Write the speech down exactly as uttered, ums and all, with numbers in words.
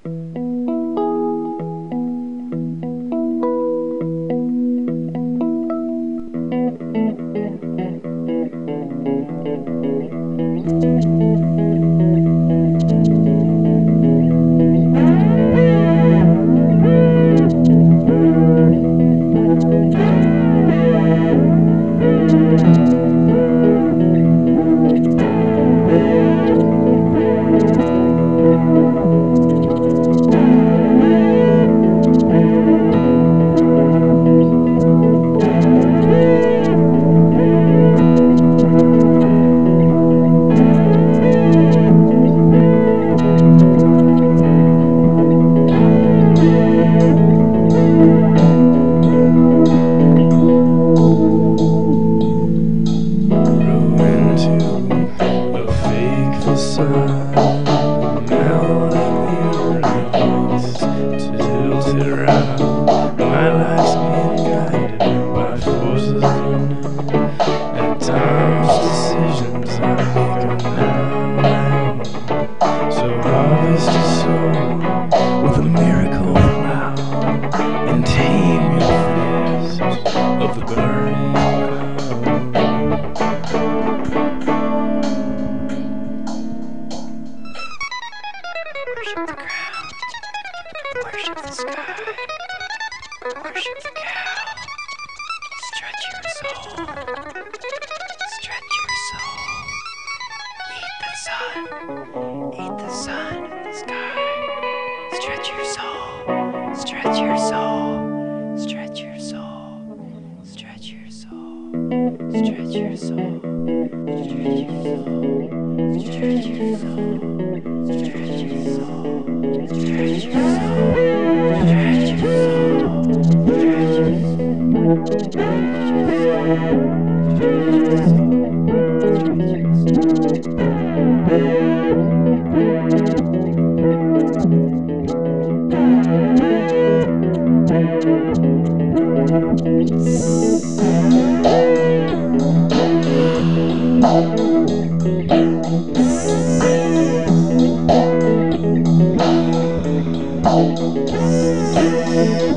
My life's being guided by forces unknown. At times decisions I make are now. So harvest a soul with a miracle now, and tame your fears of the burning cloud. Worship the ground, worship the sky, worship the cow. Stretch your soul, stretch your soul. Eat the sun, eat the sun in the sky. Stretch your soul, stretch your soul, stretch your soul, stretch your soul, stretch your soul, stretch your soul, stretch your soul, stretch your soul, stretch your soul, stretch your soul.